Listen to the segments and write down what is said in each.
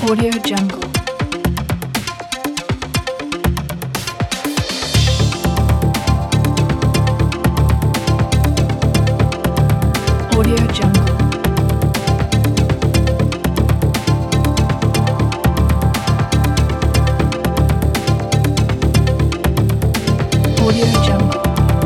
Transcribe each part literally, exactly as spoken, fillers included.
Audio Jungle. Audio Jungle. Audio Jungle.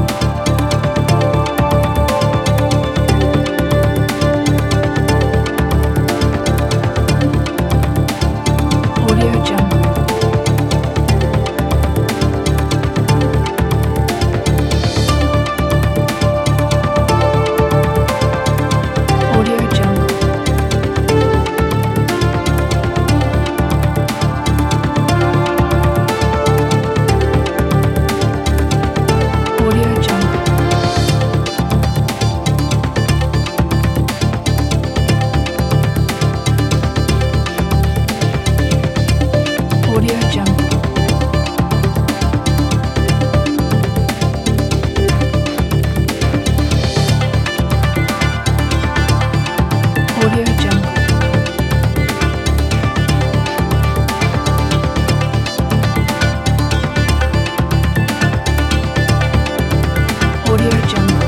Audio Jungle. Audio Jungle. Audio Jungle. Audio Jungle. Audio Jungle. Audio Jungle.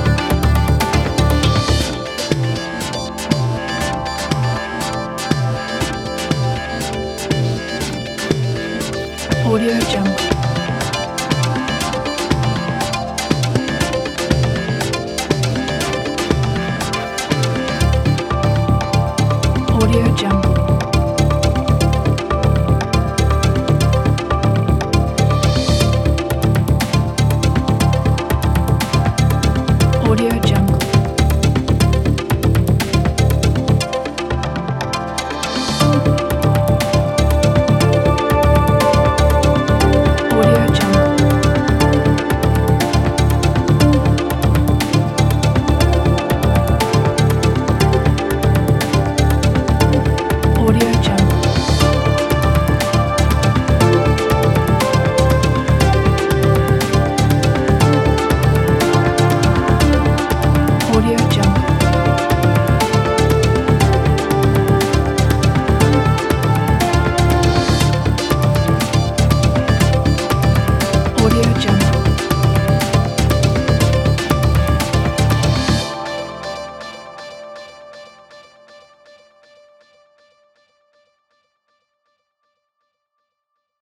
Audio Jungle. Audio Jungle. Audio Jungle. Audio Jungle. Audio Jungle. Audio Jungle. Audio Jungle.